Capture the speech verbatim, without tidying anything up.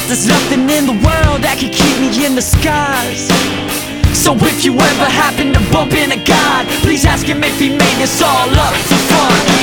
There's nothing in the world that can keep me in the skies. So if you ever happen to bump into God, please ask him if he made this all up for fun.